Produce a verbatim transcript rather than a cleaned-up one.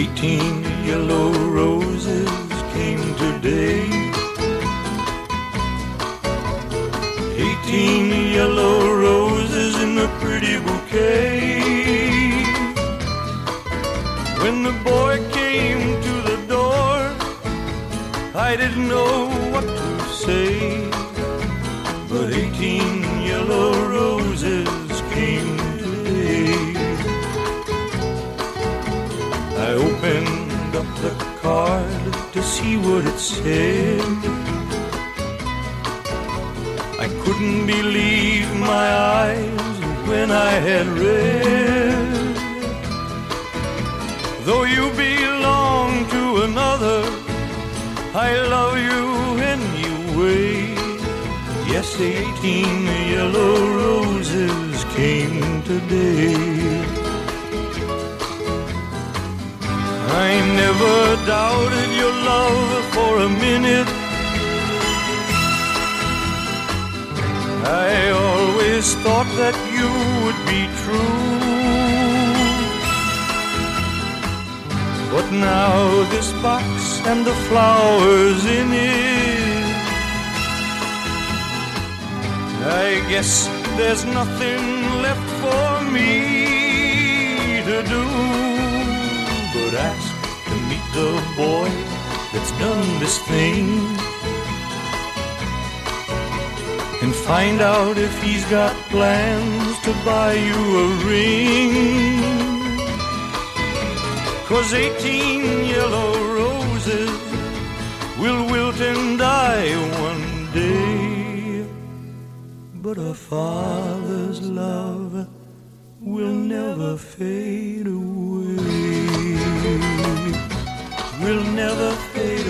Eighteen yellow roses came today. Eighteen yellow roses in a pretty bouquet. When the boy came to the door, I didn't know what to say, but eighteen yellow roses came today. I opened up the card to see what it said. I couldn't believe my eyes when I had read. Though you belong to another, I love you anyway. Yes, eighteen yellow roses came today. I never doubted your love for a minute. I always thought that you would be true. But now this box and the flowers in it, I guess there's nothing left for me to do but ask to meet the boy that's done this thing, and find out if he's got plans to buy you a ring. 'Cause eighteen yellow roses will wilt and die one day, but a father's love will never fade away, will never fade away.